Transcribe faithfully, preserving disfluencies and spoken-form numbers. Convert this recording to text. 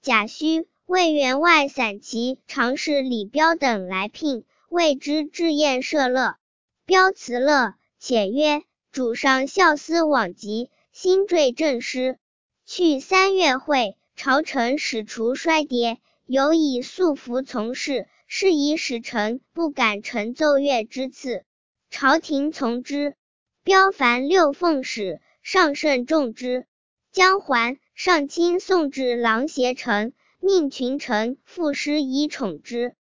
贾诩、魏员外散骑常侍李彪等来聘，谓之至宴设乐。彪辞乐，且曰：主上孝思罔极，心坠正师。去三月会，朝臣使除衰跌，有以素服从事，是以使臣不敢承奏乐之赐。朝廷从之。彪凡六奉使，上甚重之。将还，上亲送至郎协城，命群臣赋诗以宠之。